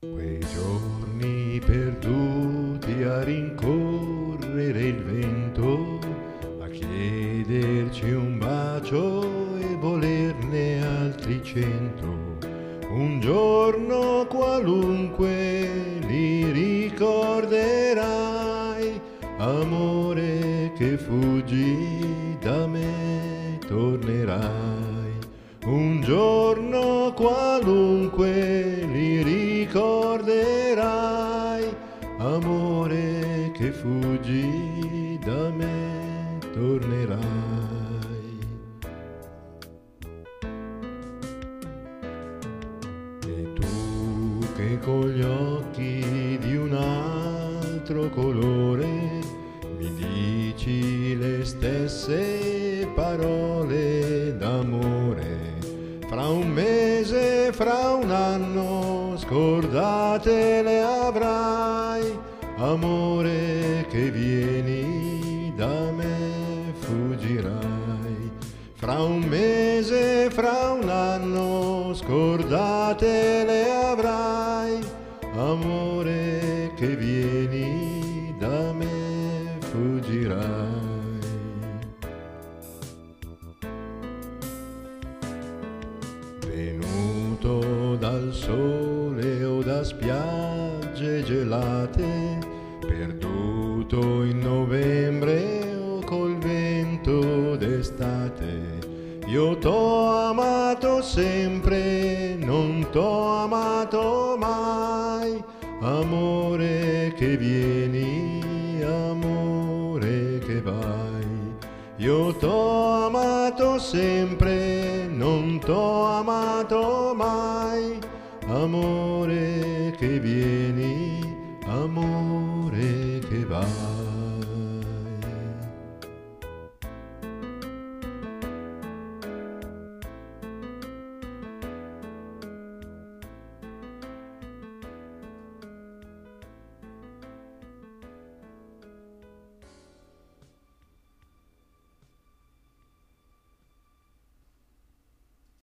Quei giorni perduti a rincorrere il vento, a chiederci un bacio e volerne altri 100. Un giorno qualunque li ricorderai, amore che fuggi da me tornerai. Un giorno qualunque li ricorderai, amore che fuggi da me tornerai. E tu che con gli occhi di un altro colore mi dici le stesse parole d'amore, fra un mese, fra un anno, scordate le avrai, amore che vieni da me fuggirai. Fra un mese, fra un anno, scordate le avrai, amore che vieni da me fuggirai. Venuto dal sole o da spiagge gelate, perduto in novembre o col vento d'estate, io t'ho amato sempre, non t'ho amato mai, amore che vieni, amore che vai. Io t'ho amato sempre, non t'ho amato mai, amore che vieni, amore che vai.